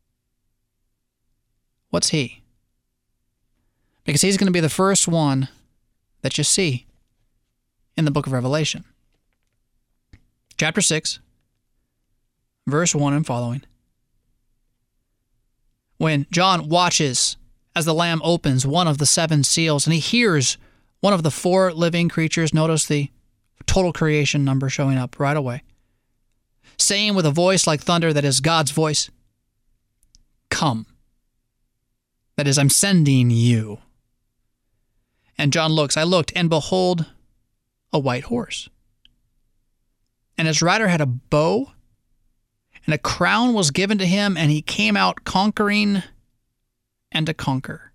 What's he? Because he's going to be the first one that you see in the book of Revelation. Chapter 6, verse 1 and following. When John watches as the Lamb opens one of the 7 seals, and he hears one of the 4 living creatures, notice the total creation number showing up right away, saying with a voice like thunder that is God's voice, "Come." That is, I'm sending you. And John looks, I looked, and behold, a white horse. And his rider had a bow, and a crown was given to him, and he came out conquering and to conquer.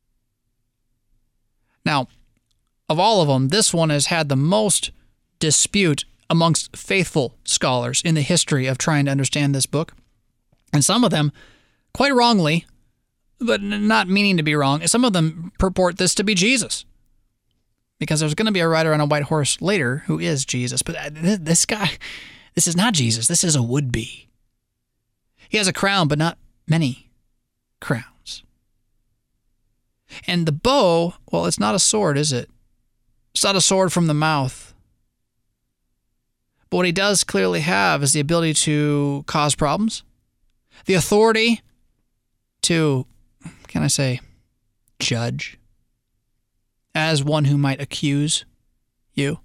Now, of all of them, this one has had the most dispute amongst faithful scholars in the history of trying to understand this book. And some of them, quite wrongly, but not meaning to be wrong, some of them purport this to be Jesus. Because there's going to be a rider on a white horse later who is Jesus. But this guy, this is not Jesus. This is a would-be. He has a crown, but not many crowns. And the bow, well, it's not a sword, is it? It's not a sword from the mouth. But what he does clearly have is the ability to cause problems, the authority to, can I say, judge as one who might accuse you.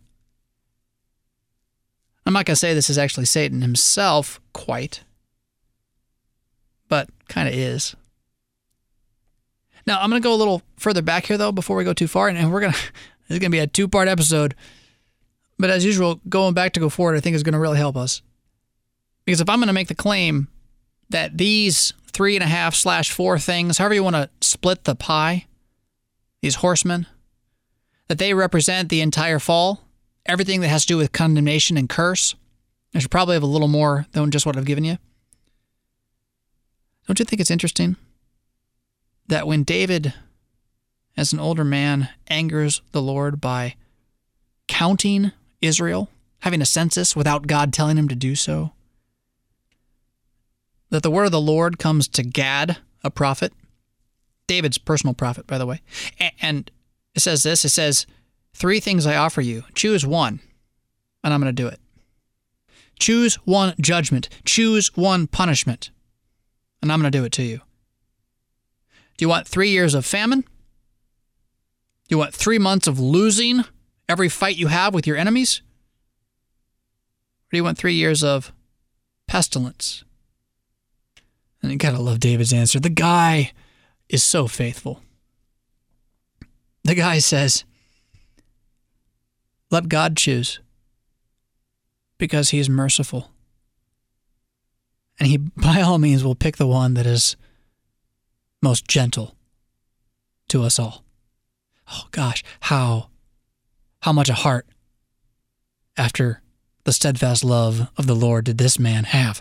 I'm not going to say this is actually Satan himself quite, but kind of is. Now, I'm going to go a little further back here, though, before we go too far, and this is going to be a 2-part episode. But as usual, going back to go forward, I think is going to really help us. Because if I'm going to make the claim that these 3.5/4 things, however you want to split the pie, these horsemen, that they represent the entire fall, everything that has to do with condemnation and curse, I should probably have a little more than just what I've given you. Don't you think it's interesting that when David, as an older man, angers the Lord by counting Israel, having a census without God telling him to do so, that the word of the Lord comes to Gad, a prophet, David's personal prophet, by the way, and it says this, it says, 3 things I offer you. Choose one, and I'm going to do it. Choose one judgment. Choose one punishment, and I'm going to do it to you. Do you want 3 years of famine? Do you want 3 months of losing every fight you have with your enemies? Or do you want 3 years of pestilence? And you gotta love David's answer. The guy is so faithful. The guy says, let God choose, because he's merciful. And he, by all means, will pick the one that is most gentle to us all. Oh gosh, how much a heart after the steadfast love of the Lord did this man have.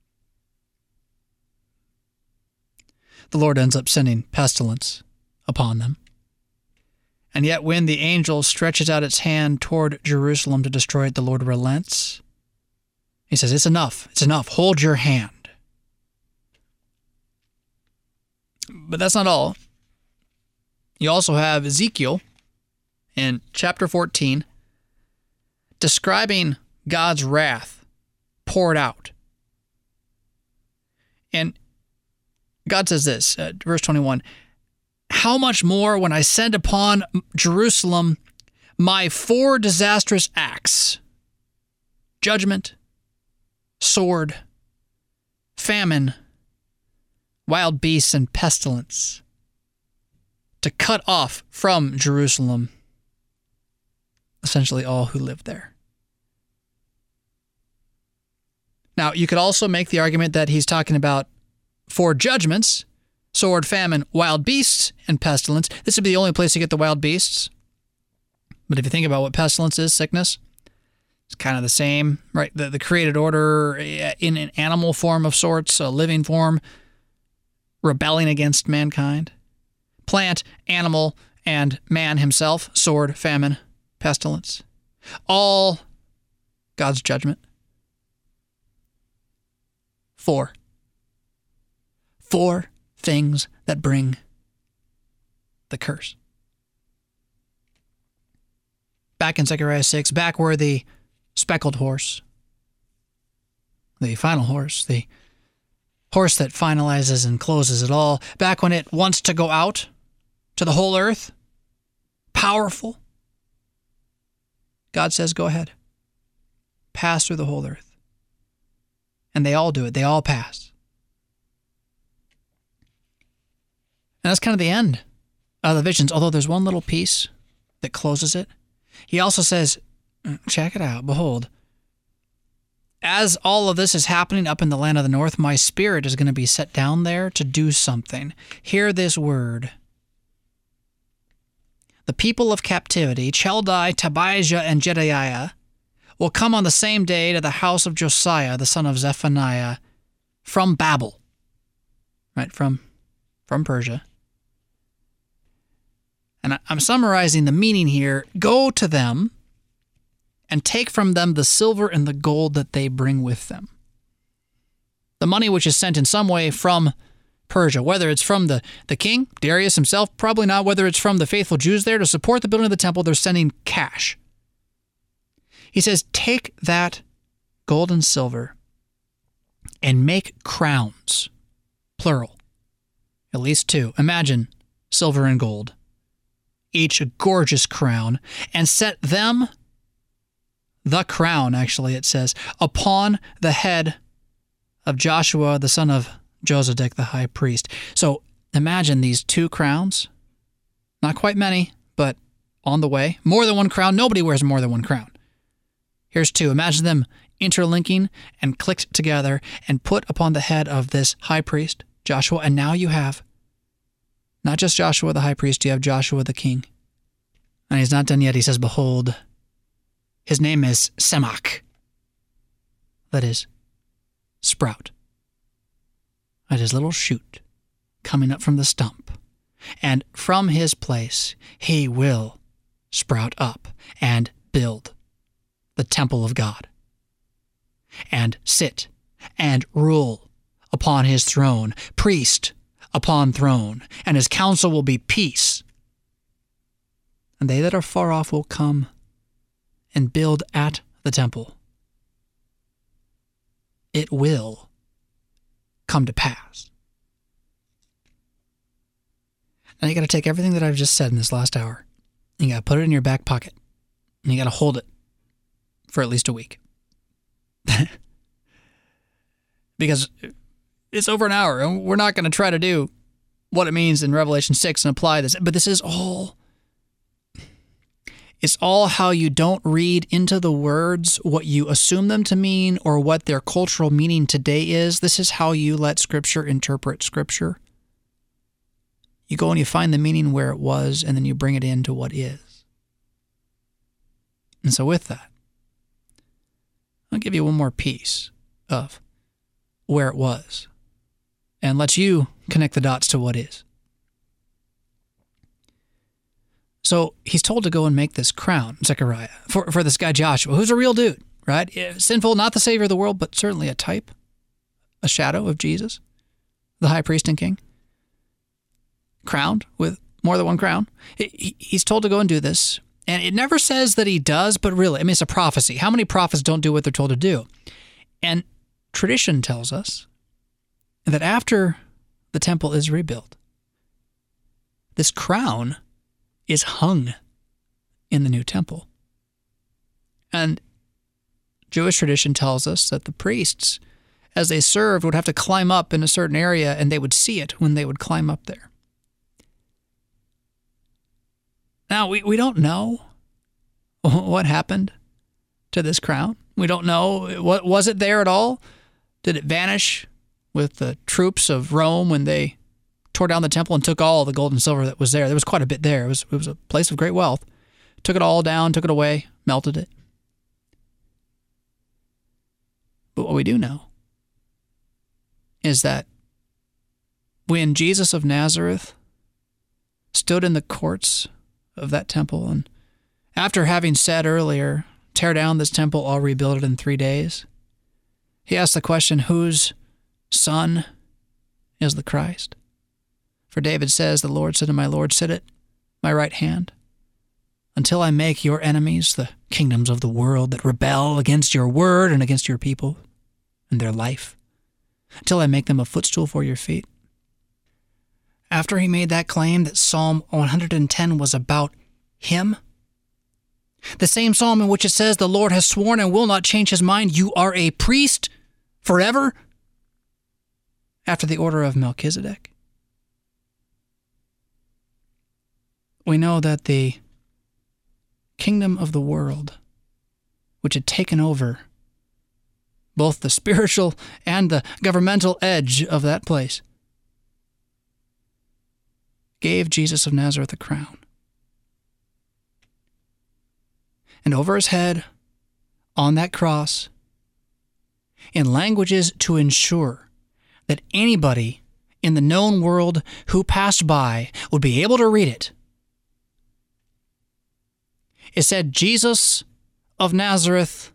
The Lord ends up sending pestilence upon them. And yet when the angel stretches out its hand toward Jerusalem to destroy it, the Lord relents. He says, it's enough. It's enough. Hold your hand. But that's not all. You also have Ezekiel in chapter 14 describing God's wrath poured out. And God says this, verse 21, how much more when I send upon Jerusalem my 4 disastrous acts, judgment, sword, famine, wild beasts, and pestilence, to cut off from Jerusalem essentially all who live there. Now, you could also make the argument that he's talking about 4 judgments, sword, famine, wild beasts, and pestilence. This would be the only place you get the wild beasts. But if you think about what pestilence is, sickness, it's kind of the same, right? The created order in an animal form of sorts, a living form, rebelling against mankind. Plant, animal, and man himself, sword, famine, pestilence. All God's judgment. 4 things that bring the curse. Back in Zechariah 6, back where the speckled horse, the final horse, the horse that finalizes and closes it all, back when it wants to go out to the whole earth, powerful, God says, go ahead. Pass through the whole earth. And they all do it. They all pass. And that's kind of the end of the visions, although there's one little piece that closes it. He also says, check it out, behold, as all of this is happening up in the land of the north, my spirit is going to be set down there to do something. Hear this word. The people of captivity, Chaldai, Tobijah, and Jedaiah, will come on the same day to the house of Josiah, the son of Zephaniah, from Babel, right, from Persia. And I'm summarizing the meaning here. Go to them and take from them the silver and the gold that they bring with them. The money which is sent in some way from Persia. Whether it's from the king, Darius himself, probably not. Whether it's from the faithful Jews there to support the building of the temple, they're sending cash. He says, take that gold and silver and make crowns, plural, at least 2. Imagine silver and gold, each a gorgeous crown, and set them, the crown actually it says, upon the head of Joshua the son of Josedek the high priest. So imagine these 2 crowns, not quite many, but on the way. More than 1 crown, nobody wears more than 1 crown. Here's 2. Imagine them interlinking and clicked together and put upon the head of this high priest, Joshua. And now you have not just Joshua the high priest, you have Joshua the king. And he's not done yet. He says, behold, his name is Semach. That is, sprout. At his little shoot coming up from the stump. And from his place he will sprout up and build the temple of God, and sit and rule upon his throne, priest upon throne, and his counsel will be peace. And they that are far off will come and build at the temple. It will come to pass. Now you got to take everything that I've just said in this last hour, and you got to put it in your back pocket, and you got to hold it for at least a week. Because it's over an hour, and we're not going to try to do what it means in Revelation 6 and apply this. But this is all, it's all how you don't read into the words what you assume them to mean or what their cultural meaning today is. This is how you let Scripture interpret Scripture. You go and you find the meaning where it was, and then you bring it into what is. And so with that, I'll give you one more piece of where it was and let you connect the dots to what is. So he's told to go and make this crown, Zechariah, for this guy Joshua, who's a real dude, right? Sinful, not the Savior of the world, but certainly a type, a shadow of Jesus, the high priest and king, crowned with more than 1 crown. He's told to go and do this. And it never says that he does, but really, I mean, it's a prophecy. How many prophets don't do what they're told to do? And tradition tells us that after the temple is rebuilt, this crown is hung in the new temple. And Jewish tradition tells us that the priests, as they served, would have to climb up in a certain area, and they would see it when they would climb up there. Now, we don't know what happened to this crown. We don't know. Was it there at all? Did it vanish with the troops of Rome when they tore down the temple and took all the gold and silver that was there? There was quite a bit there. It was a place of great wealth. Took it all down, took it away, melted it. But what we do know is that when Jesus of Nazareth stood in the courts of that temple, and after having said earlier, tear down this temple, I'll rebuild it in 3 days, he asked the question, whose son is the Christ? For David says, the Lord said to my Lord, sit at my right hand, until I make your enemies the kingdoms of the world that rebel against your word and against your people and their life, until I make them a footstool for your feet. After he made that claim that Psalm 110 was about him, the same psalm in which it says, the Lord has sworn and will not change his mind, you are a priest forever, after the order of Melchizedek. We know that the kingdom of the world, which had taken over both the spiritual and the governmental edge of that place, gave Jesus of Nazareth a crown. And over his head, on that cross, in languages to ensure that anybody in the known world who passed by would be able to read it, it said, Jesus of Nazareth,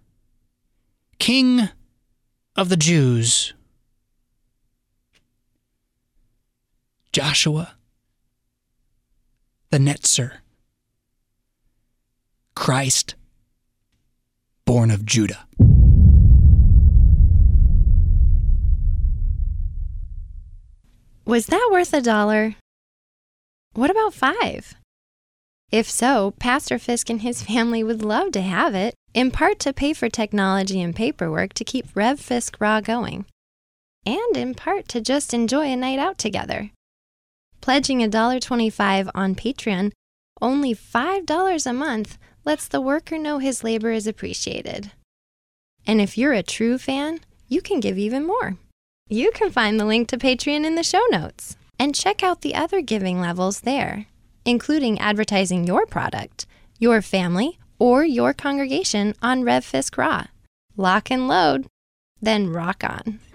King of the Jews. Joshua, the Netzer, Christ, born of Judah. Was that worth $1? What about $5? If so, Pastor Fisk and his family would love to have it, in part to pay for technology and paperwork to keep Rev Fisk Raw going, and in part to just enjoy a night out together. Pledging $1.25 on Patreon, only $5 a month, lets the worker know his labor is appreciated. And if you're a true fan, you can give even more. You can find the link to Patreon in the show notes, and check out the other giving levels there, including advertising your product, your family, or your congregation on Rev Fisk Raw. Lock and load, then rock on.